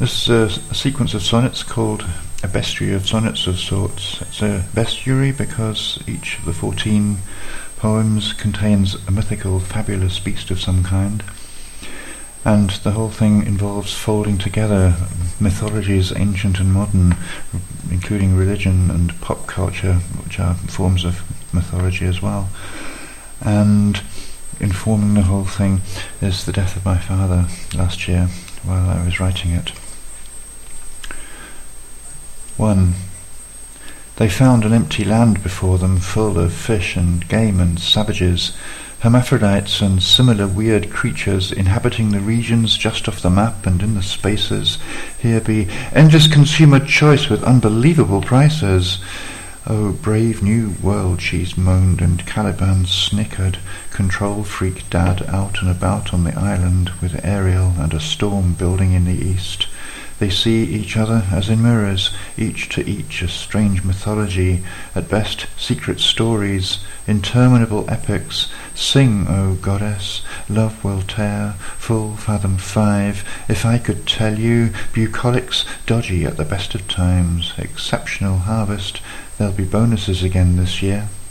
This is a sequence of sonnets called a bestiary of sonnets of sorts. It's a bestiary because each of the 14 poems contains a mythical, fabulous beast of some kind, and the whole thing involves folding together mythologies, ancient and modern, including religion and pop culture, which are forms of mythology as well. And informing the whole thing is the death of my father last year while I was writing it. 1. They found an empty land before them, full of fish and game and savages, hermaphrodites and similar weird creatures inhabiting the regions just off the map and in the spaces. Here be endless consumer choice with unbelievable prices. Oh, brave new world, she's moaned, and Caliban snickered. Control freak dad out and about on the island with Ariel and a storm building in the east. They see each other as in mirrors, each to each a strange mythology, at best secret stories, interminable epics. Sing, O goddess, love will tear, full fathom 5. If I could tell you, bucolics dodgy at the best of times, exceptional harvest, there'll be bonuses again this year.